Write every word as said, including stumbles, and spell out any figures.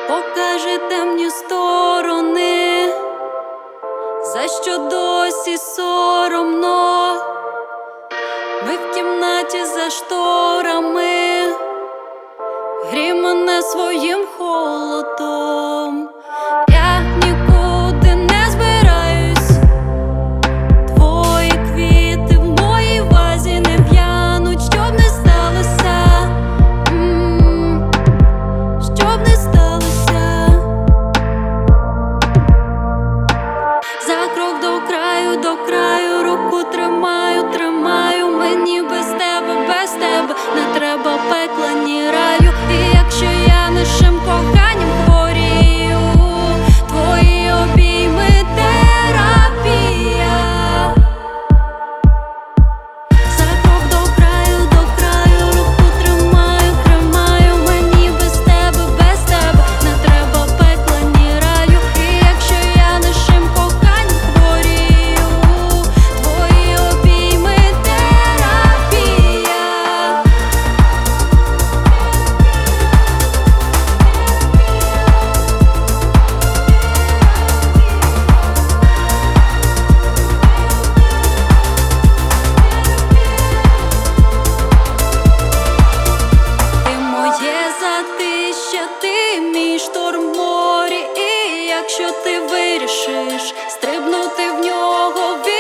покаже темні сторони, за що досі соромно. Ми в кімнаті за шторами, грій мене своїм холодом. Я нікуди не збираюсь, твої квіти в моїй вазі не в'януть, щоб не сталося, М-м, щоб не сталося. За крок до краю, до краю, руку тримаю, тримаю. Мені без тебе, без тебе не треба пекла, ні раю. І якщо я нашим коханням хворію, твої обійми терапія. За крок до краю, до краю, руку тримаю, тримаю. Мені без тебе, без тебе не треба пекла, ні раю. І якщо я нашим коханням хворію, твої обійми терапія. Ти моє затища, ти мій шторм в морі. І якщо ти вирішиш стрибнути в нього,